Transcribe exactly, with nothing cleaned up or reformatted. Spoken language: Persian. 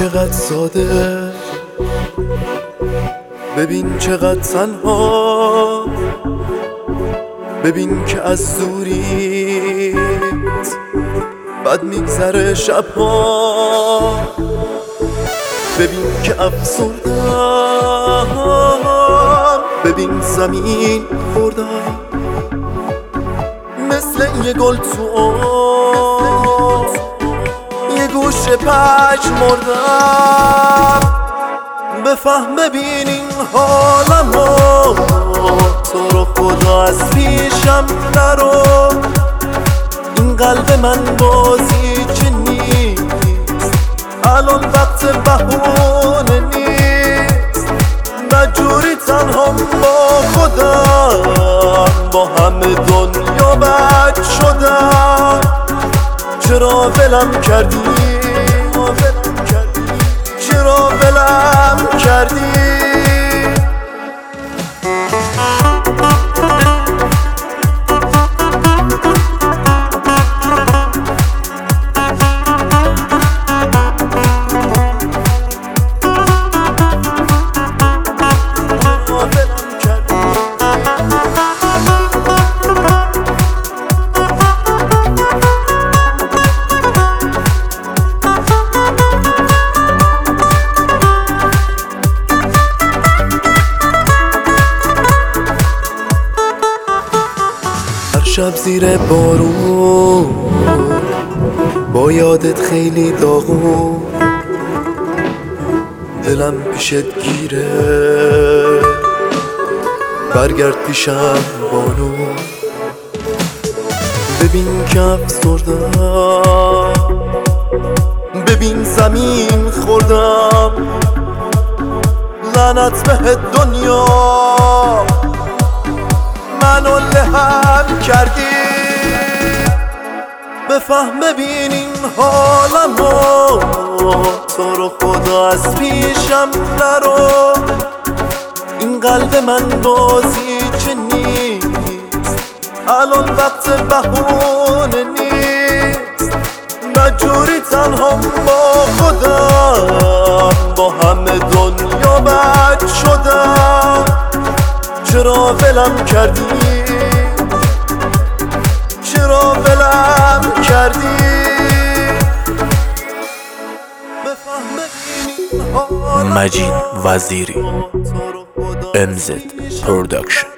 چقدر ساده، ببین چقدر تنها، ببین که از دوریت بد میگذره شبها، ببین که افسردم، ببین زمین خوردم مثل یه گل تو آب، یه گوشه پشت مردم. بفهم ببین این حالمو، تو رو خدا از پیشم نرو، این قلب من بازی چه نیست، الان وقت بهونه نیست. مجبوری تنها با خودم، با همه دنیا بد شدم. چرا ولم کردی، چرا ولم کردی؟ شب زیر بارون با یادت خیلی داغون، دلم پیشت گیره، برگرد پیشم بانو. ببین که افسردم، ببین زمین خوردم، لعنت به دنیا منو لهم کردی. بفهم ببین این حالمو، تو رو خدا از پیشم نرو، این قلب من بازی چه نیست، الان وقت بهونه نیست. مجبوری تنها با خودم، با همه دنیا بد شدم. چرا ولم کردی، چرا ولم کردی؟ مجید وزیری، ام زد پروداکشن.